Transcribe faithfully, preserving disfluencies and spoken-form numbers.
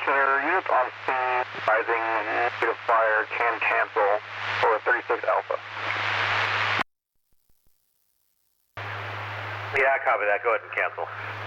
Center, units on scene, rising rate of fire, can cancel for thirty-six Alpha. Yeah, I copy that. Go ahead and cancel.